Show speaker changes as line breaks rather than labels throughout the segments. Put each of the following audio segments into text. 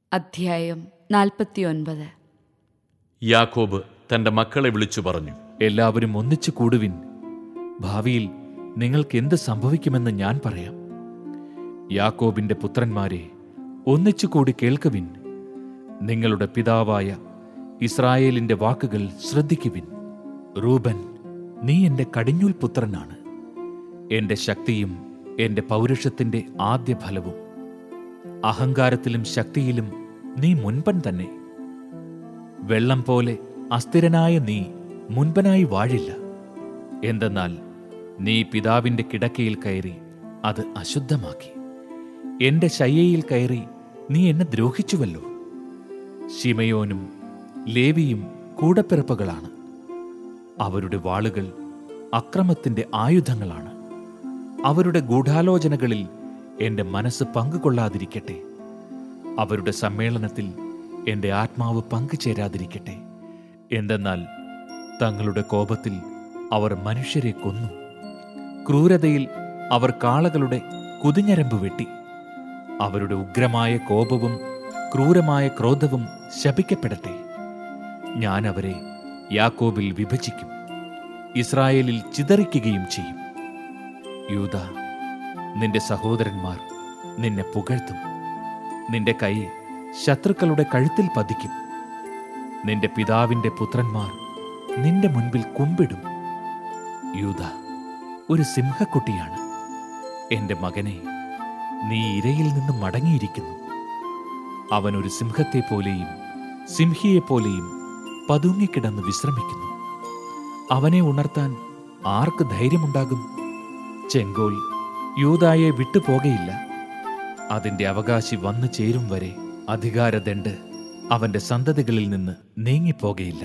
അധ്യായം 49.
യാക്കോബ് തന്റെ മക്കളെ വിളിച്ചു പറഞ്ഞു,
എല്ലാവരും ഒന്നിച്ചു കൂടുവിൻ. ഭാവിയിൽ നിങ്ങൾക്ക് എന്ത് സംഭവിക്കുമെന്ന് ഞാൻ പറയാം. യാക്കോബിന്റെ പുത്രന്മാരെ, ഒന്നിച്ചുകൂടി കേൾക്കുവിൻ. നിങ്ങളുടെ പിതാവായ ഇസ്രായേലിന്റെ വാക്കുകൾ ശ്രദ്ധിക്കുവിൻ. റൂബൻ, നീ എന്റെ കടിഞ്ഞൂൽ പുത്രനാണ്, എന്റെ ശക്തിയും എന്റെ പൗരുഷത്തിന്റെ ആദ്യ ഫലവും. അഹങ്കാരത്തിലും ശക്തിയിലും നീ മുൻപൻ തന്നെ. വെള്ളം പോലെ അസ്ഥിരനായ നീ മുൻപനായി വാഴില്ല. എന്തെന്നാൽ നീ പിതാവിന്റെ കിടക്കയിൽ കയറി അത് അശുദ്ധമാക്കി. എന്റെ ശയ്യയിൽ കയറി നീ എന്നെ ദ്രോഹിച്ചുവല്ലോ. ശിമയോനും ലേവിയും കൂടപ്പിറപ്പുകളാണ്. അവരുടെ വാളുകൾ അക്രമത്തിന്റെ ആയുധങ്ങളാണ്. അവരുടെ ഗൂഢാലോചനകളിൽ എന്റെ മനസ്സ് പങ്കുകൊള്ളാതിരിക്കട്ടെ. അവരുടെ സമ്മേളനത്തിൽ എന്റെ ആത്മാവ് പങ്കുചേരാതിരിക്കട്ടെ. എന്തെന്നാൽ തങ്ങളുടെ കോപത്തിൽ അവർ മനുഷ്യരെ കൊന്നു. ക്രൂരതയിൽ അവർ കാളകളുടെ കുതിഞ്ഞരമ്പ് വെട്ടി. അവരുടെ ഉഗ്രമായ കോപവും ക്രൂരമായ ക്രോധവും ശപിക്കപ്പെടട്ടെ. ഞാൻ അവരെ യാക്കോബിൽ വിഭജിക്കും, ഇസ്രായേലിൽ ചിതറിക്കുകയും ചെയ്യും. യൂദാ, നിന്റെ സഹോദരന്മാർ നിന്നെ പുകഴ്ത്തും. നിന്റെ കൈ ശത്രുക്കളുടെ കഴുത്തിൽ പതിക്കും. നിന്റെ പിതാവിന്റെ പുത്രന്മാർ നിന്റെ മുൻപിൽ കുമ്പിടും. യൂദാ ഒരു സിംഹക്കുട്ടിയാണ്. എന്റെ മകനെ, നീ ഇരയിൽ നിന്ന് മടങ്ങിയിരിക്കുന്നു. അവൻ ഒരു സിംഹത്തെപ്പോലെയും സിംഹിയെപ്പോലെയും പതുങ്ങിക്കിടന്ന് വിശ്രമിക്കുന്നു. അവനെ ഉണർത്താൻ ആർക്ക് ധൈര്യമുണ്ടാകും? ചെങ്കോൽ യൂദായെ വിട്ടുപോകയില്ല. അതിന്റെ അവകാശി വന്നു ചേരും വരെ അധികാരദണ്ഡ് അവന്റെ സന്തതികളിൽ നിന്ന് നീങ്ങിപ്പോകയില്ല.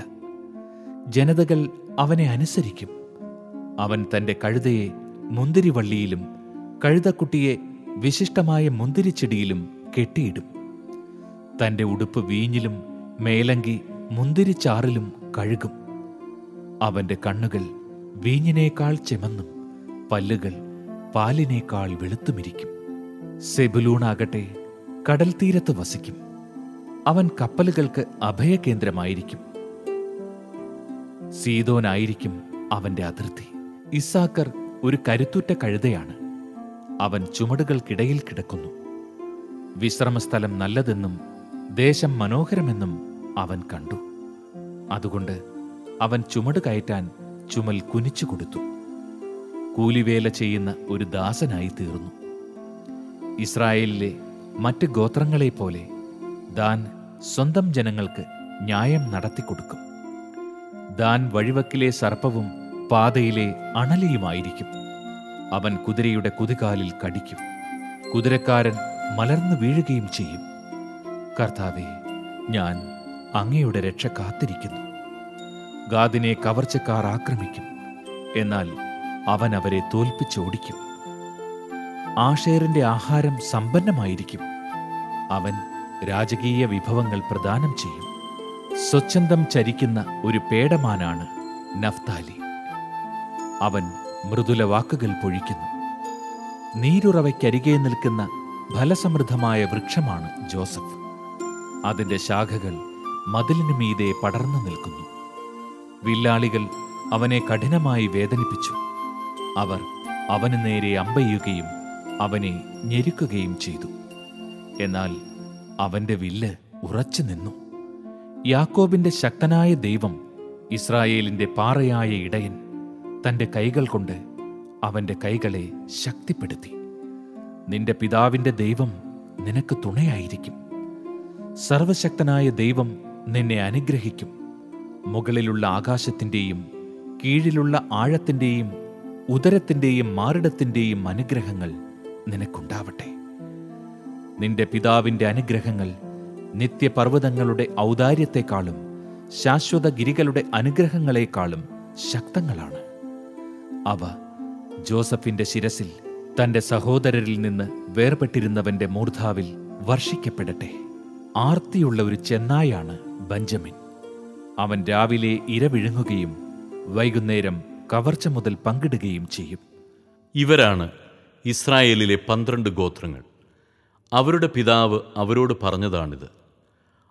ജനതകൾ അവനെ അനുസരിക്കും. അവൻ തന്റെ കഴുതയെ മുന്തിരിവള്ളിയിലും കഴുതക്കുട്ടിയെ വിശിഷ്ടമായ മുന്തിരിച്ചെടിയിലും കെട്ടിയിടും. തന്റെ ഉടുപ്പ് വീഞ്ഞിലും മേലങ്കി മുന്തിരിച്ചാറിലും കഴുകും. അവന്റെ കണ്ണുകൾ വീഞ്ഞിനേക്കാൾ ചെമന്നും പല്ലുകൾ പാലിനേക്കാൾ വെളുത്തുമിരിക്കും. സെബുലൂണാകട്ടെ കടൽ തീരത്ത് വസിക്കും. അവൻ കപ്പലുകൾക്ക് അഭയകേന്ദ്രമായിരിക്കും. സീദോനായിരിക്കും അവന്റെ അതിർത്തി. ഇസ്സാക്കർ ഒരു കരുത്തുറ്റ കഴുതയാണ്. അവൻ ചുമടുകൾക്കിടയിൽ കിടക്കുന്നു. വിശ്രമസ്ഥലം നല്ലതെന്നും ദേശം മനോഹരമെന്നും അവൻ കണ്ടു. അതുകൊണ്ട് അവൻ ചുമട് കയറ്റാൻ ചുമൽ കുനിച്ചു കൊടുത്തു. കൂലിവേല ചെയ്യുന്ന ഒരു ദാസനായി തീർന്നു. ഇസ്രായേലിലെ മറ്റ് ഗോത്രങ്ങളെപ്പോലെ ദാൻ സ്വന്തം ജനങ്ങൾക്ക് ന്യായം നടത്തിക്കൊടുക്കും. ദാൻ വഴിവക്കിലെ സർപ്പവും പാതയിലെ അണലിയുമായിരിക്കും. അവൻ കുതിരയുടെ കുതികാലിൽ കടിക്കും. കുതിരക്കാരൻ മലർന്നു വീഴുകയും ചെയ്യും. കർത്താവേ, ഞാൻ അങ്ങയുടെ രക്ഷ കാത്തിരിക്കുന്നു. ഗാദിനെ കവർച്ചക്കാർ ആക്രമിക്കും, എന്നാൽ അവൻ അവരെ തോൽപ്പിച്ചോടിക്കും. ആഷേറിന്റെ ആഹാരം സമ്പന്നമായിരിക്കും. അവൻ രാജകീയ വിഭവങ്ങൾ പ്രദാനം ചെയ്യും. സ്വച്ഛന്തം ചരിക്കുന്ന ഒരു പേടമാനാണ് നഫ്താലി. അവൻ മൃദുല വാക്കുകൾ പൊഴിക്കുന്നു. നീരുറവയ്ക്കരികെ നിൽക്കുന്ന ഫലസമൃദ്ധമായ വൃക്ഷമാണ് ജോസഫ്. അതിന്റെ ശാഖകൾ മതിലിനു മീതെ പടർന്നു നിൽക്കുന്നു. വില്ലാളികൾ അവനെ കഠിനമായി വേദനിപ്പിച്ചു. അവർ അവന് നേരെ അമ്പെയ്യുകയും അവനെ ഞെരുക്കുകയും ചെയ്തു. എന്നാൽ അവന്റെ വില്ല് ഉറച്ചു നിന്നു. യാക്കോബിന്റെ ശക്തനായ ദൈവം, ഇസ്രായേലിന്റെ പാറയായ ഇടയൻ, തന്റെ കൈകൾ കൊണ്ട് അവന്റെ കൈകളെ ശക്തിപ്പെടുത്തി. നിന്റെ പിതാവിന്റെ ദൈവം നിനക്ക് തുണയായിരിക്കും. സർവശക്തനായ ദൈവം നിന്നെ അനുഗ്രഹിക്കും. മുകളിലുള്ള ആകാശത്തിന്റെയും കീഴിലുള്ള ആഴത്തിന്റെയും ഉദരത്തിന്റെയും മാറിടത്തിന്റെയും അനുഗ്രഹങ്ങൾ നിനക്കുണ്ടാവട്ടെ. നിന്റെ പിതാവിന്റെ അനുഗ്രഹങ്ങൾ നിത്യപർവ്വതങ്ങളുടെ ഔദാര്യത്തെക്കാളും ശാശ്വത ഗിരികളുടെ അനുഗ്രഹങ്ങളെക്കാളും ശക്തങ്ങളാണ്. അവ ജോസഫിന്റെ ശിരസിൽ തന്റെ സഹോദരരിൽ നിന്ന് വേർപെട്ടിരുന്നവന്റെ മൂർധാവിൽ വർഷിക്കപ്പെടട്ടെ. ആർത്തിയുള്ള ഒരു ചെന്നായാണ് ബെഞ്ചമിൻ. അവൻ രാവിലെ ഇര വിഴുങ്ങുകയും വൈകുന്നേരം കവർച്ച മുതൽ പങ്കിടുകയും ചെയ്യും.
ഇവരാണ് ഇസ്രായേലിലെ 12 ഗോത്രങ്ങൾ. അവരുടെ പിതാവ് അവരോട് പറഞ്ഞതാണിത്.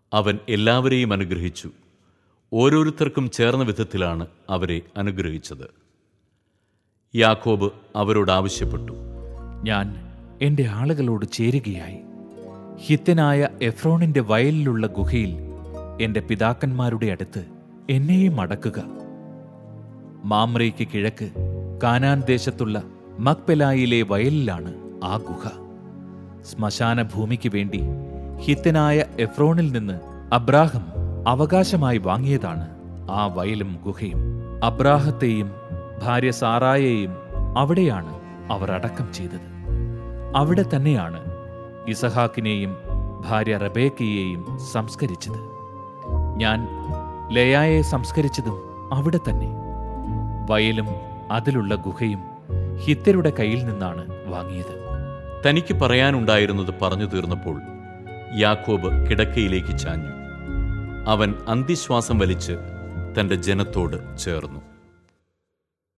അവൻ എല്ലാവരെയും അനുഗ്രഹിച്ചു. ഓരോരുത്തർക്കും ചേർന്ന വിധത്തിലാണ് അവരെ അനുഗ്രഹിച്ചത്. യാക്കോബ് അവരോട് ആവശ്യപ്പെട്ടു,
ഞാൻ എൻ്റെ ആളുകളോട് ചേരുകയായി. ഹിത്യനായ എഫ്രോണിന്റെ വയലിലുള്ള ഗുഹയിൽ എൻ്റെ പിതാക്കന്മാരുടെ അടുത്ത് എന്നെയും അടക്കുക. മാമ്രയ്ക്ക് കിഴക്ക് കാനാൻ ദേശത്തുള്ള മക്പെലായിലെ വയലിലാണ് ആ ഗുഹ. ശ്മശാന ഭൂമിക്ക് വേണ്ടി ഹിത്യനായ എഫ്രോണിൽ നിന്ന് അബ്രാഹം അവകാശമായി വാങ്ങിയതാണ് ആ വയലും ഗുഹയും. അബ്രാഹത്തെയും ഭാര്യ സാറായെയും അവിടെയാണ് അവർ അടക്കം ചെയ്തത്. അവിടെ തന്നെയാണ് ഇസഹാക്കിനെയും ഭാര്യ റബേക്കയെയും സംസ്കരിച്ചത്. ഞാൻ ലേയായെ സംസ്കരിച്ചതും അവിടെ തന്നെ. വയലും അതിലുള്ള ഗുഹയും ഹിത്യരുടെ കയ്യിൽ നിന്നാണ് വാങ്ങിയത്.
തനിക്ക് പറയാനുണ്ടായിരുന്നത് പറഞ്ഞു തീർന്നപ്പോൾ യാക്കോബ് കിടക്കയിലേക്ക് ചാഞ്ഞു. അവൻ അന്ത്യശ്വാസം വലിച്ച് തൻ്റെ ജനത്തോട് ചേർന്നു.